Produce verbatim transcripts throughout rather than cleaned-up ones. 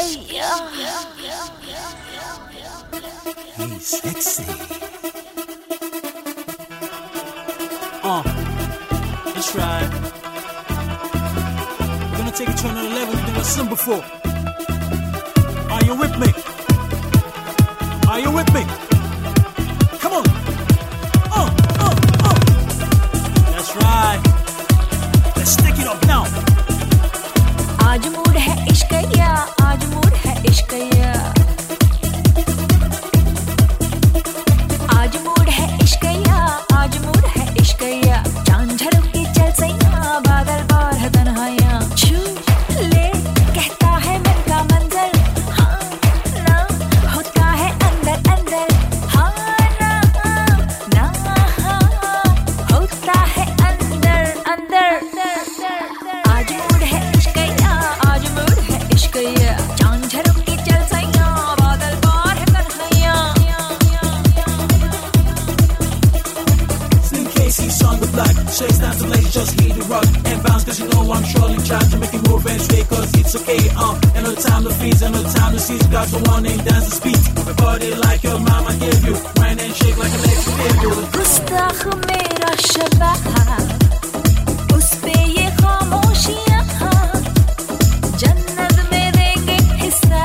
Hey, sexy. Uh, that's right. We're gonna take it to another level we've never seen before. Are you with me? Are you with me? Come on. Uh, uh, uh. That's right. Let's stick it up now. आज mood है इश्क या, आज mood है इश्क या, आज mood है इश्क या, आज मूड है इश्क या, चांद झलके चल सैया, बादल पार है तन्हाइयां, छू ले कहता है मन का मंजर, हाँ ना होता है अंदर अंदर, हाँ ना ना हाँ होता है अंदर अंदर। आज मूड है इश्क या, आज मूड है इश्क या, चांद झलके चल सैया, बादल पार है तन्हाइयां। Slim Casey's on the block, shakes down the lady, just hit the rock and bounce, cause you know I'm surely trying to make it move and sway, cause it's okay, um, and no time to freeze, and no time to seize, got the one and dance the speed, everybody like your mama gave you, wine and shake like an ex gave you. गुस्ताख मेरा शबाह, उस पे ये खामोशियां, जन्नत में देंगे हिस्सा,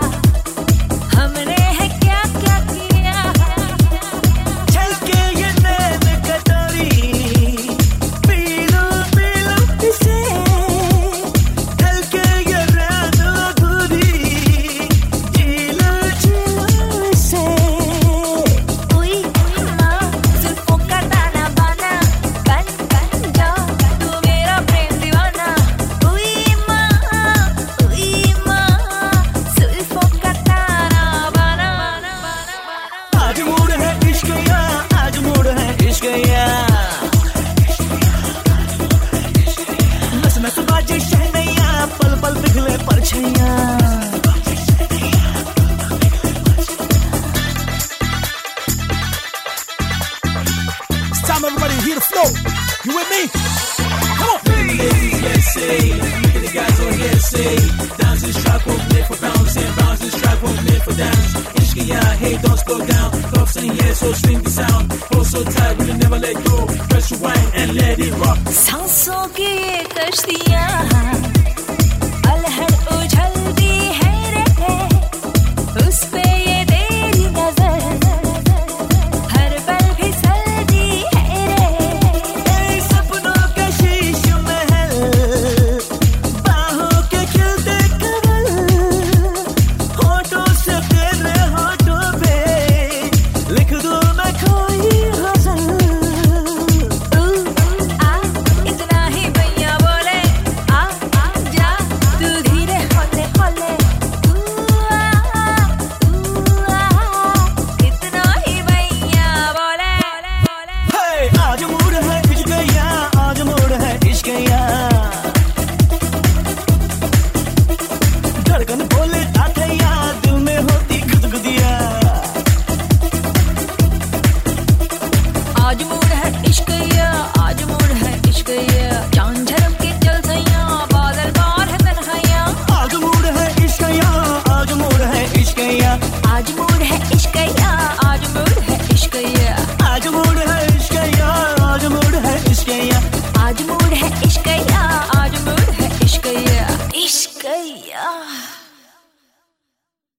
हमने है क्या क्या किया। चल के ये नैन कटारी, पीलो पीलो इसे, चल के ये रात अधूरी, जीलो जीलो इसे। उई माँ जुल्फों का ताना बाना, बन बन जा तू मेरा प्रेम दीवाना। उई माँ उई माँ जुल्फों का ताना बाना। आज मूड है इश्क या, आज मूड है इश्क या, नस नस बाजे शहनैया, पल पल पिघले परछैया। It's time everybody to hear the flow. You with me? Come on. Ladies, let's say, look at the guys on here say, dance this track won't live for bounce, and bounce this track won't live for dance. Ishq ya, hey, don't slow down. Cuffs in here, so swing the sound. Hold so tight, we'll never let go. Press rewind and let it rock. सांसों की ये कश्तियाँ